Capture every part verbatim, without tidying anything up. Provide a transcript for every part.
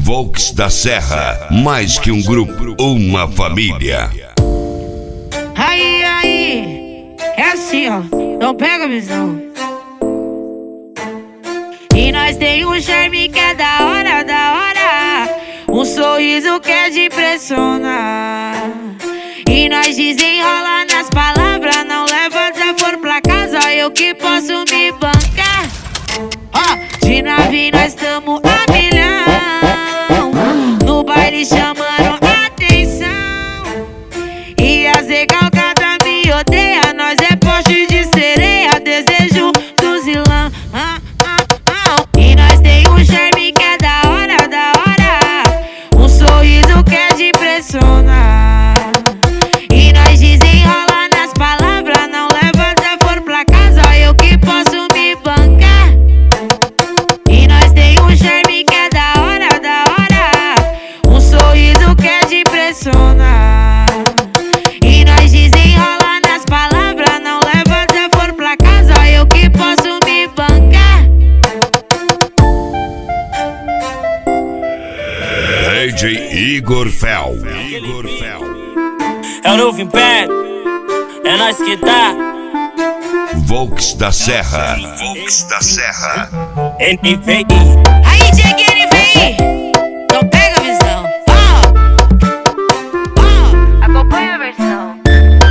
Volks da Serra, mais que um grupo, uma família. Aí, aí, é assim, ó, não pega a visão. E nós tem um charme que é da hora, da hora, um sorriso que é de impressionar. E nós desenrola nas palavras, não leva desaforo pra casa, eu que posso me bancar. Ó, de nave nós tamo a milhão, no baile chamando atenção. E as recalcadas me odeia, nós é poste de sereia, desejo do zilão. Ah, ah, ah. E nós tem um charme que é da hora, da hora, um sorriso que é de impressionar. E nós desenrola nas palavras, não leva desaforo pra casa, eu que posso me bancar. E nós tem um charme que é da hora, da hora, um sorriso que é de impressionar. E nós desenrola nas palavras, não leva desaforo pra casa, eu que posso me bancar. D J Igor Fel. Igor Fel. É o novo Império, é nós que tá. Volks da Serra. Volks da Serra. N V I. Aí, Diego, N V I, não pega a visão. Ó, ó, acompanha a versão.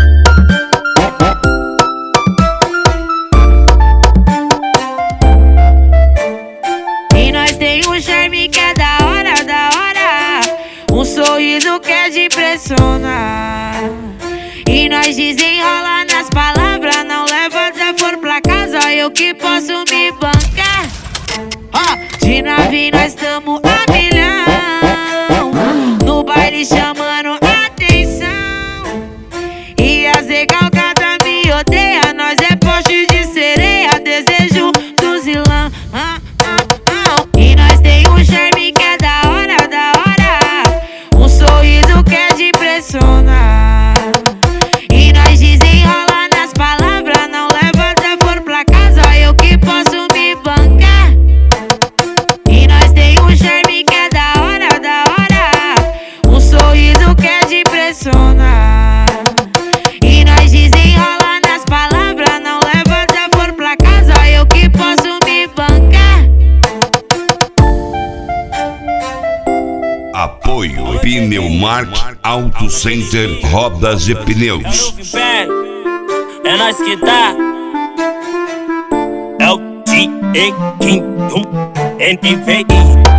E nós tem um charme que é da hora, da hora, um sorriso que é de impressionar. E nós desenrola nas palavras, não leva desaforo pra casa, eu que posso me bancar. Ó, de nave nós tamo a milhão, no baile chamando atenção. E as recalcadas me odeia, nós é poste de sereia, desejo do zilão. Ah, ah, ah. E nós tem um charme que é da hora, da hora, um sorriso que é de impressionar. E nós desenrola nas palavras, não leva desaforo pra casa, eu que posso me bancar. E nós tem um charme que é da hora, da hora, um sorriso que é de impressionar. E nós desenrola nas palavras, não leva desaforo pra casa, eu que posso me bancar. Apoio Pneumark Auto Center, rodas e É o pneus. novo Império, é nós que tá. É o D J King N V I.